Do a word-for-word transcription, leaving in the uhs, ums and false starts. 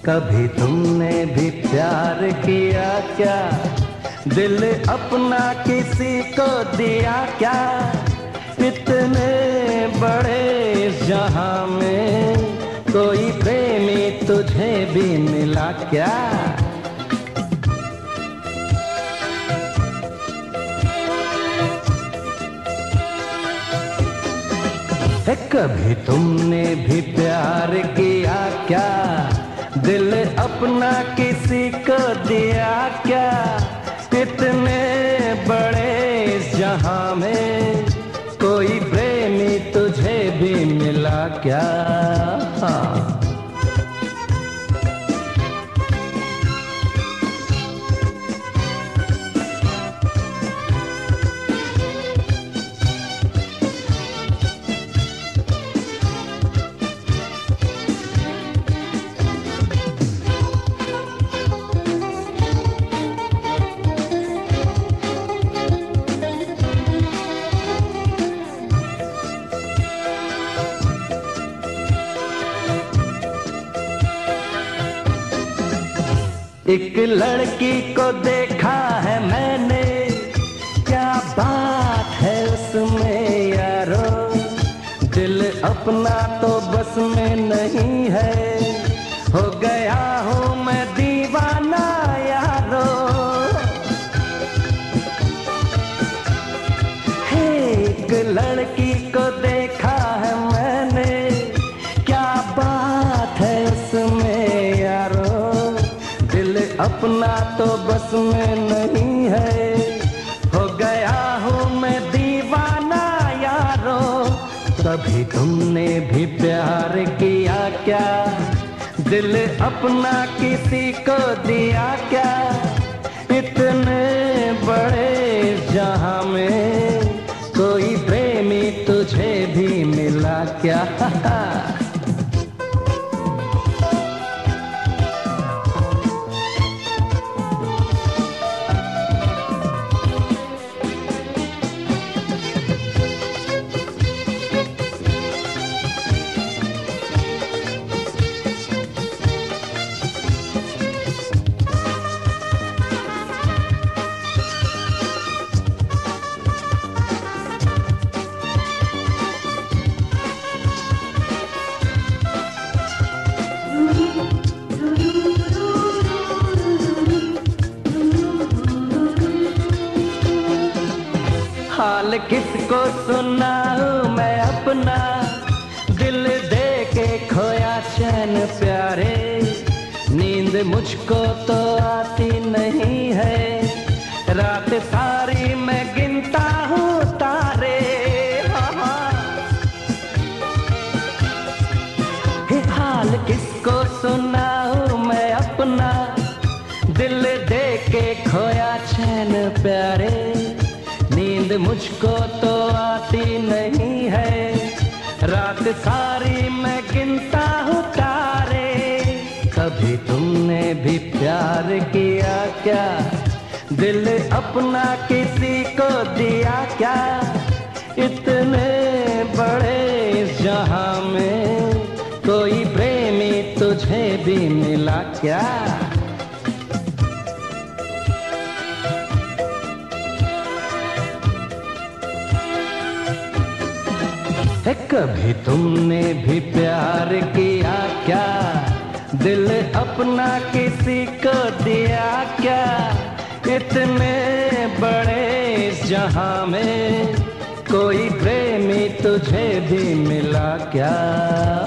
कभी तुमने भी प्यार किया क्या? दिल अपना किसी को दिया क्या? इतने बड़े इस जहां में कोई प्रेमी तुझे भी मिला क्या? है कभी तुमने भी प्यार किया क्या? दिल अपना किसी को दिया क्या? इतने बड़े इस जहां में कोई प्रेमी तुझे भी मिला क्या? हाँ। एक लड़की को देखा है मैंने, क्या बात है उसमें यारो, दिल अपना तो बस में नहीं है, हो गया हूँ मैं दीवाना यारो। एक लड़की को देखा है मैंने, क्या बात है उसमें यारो, अपना तो बस में नहीं है, हो गया हूँ मैं दीवाना यारो। कभी तुमने भी प्यार किया क्या? दिल अपना किसी को दिया क्या? इतने बड़े जहां में कोई प्रेमी तुझे भी मिला क्या? हाल किसको सुनाऊं मैं अपना, दिल दे के खोया चैन प्यारे, नींद मुझको तो आती नहीं है, रात सारी मैं गिनता हूँ तारे। हाल किसको सुनाऊं मैं अपना, दिल दे के खोया चैन प्यारे, नींद मुझको तो आती नहीं है, रात सारी मैं गिनता हूँ तारे। कभी तुमने भी प्यार किया क्या? दिल अपना किसी को दिया क्या? इतने बड़े इस जहां में कोई प्रेमी तुझे भी मिला क्या? है कभी तुमने भी प्यार किया क्या? दिल अपना किसी को दिया क्या? इतने बड़े इस जहां में कोई प्रेमी तुझे भी मिला क्या?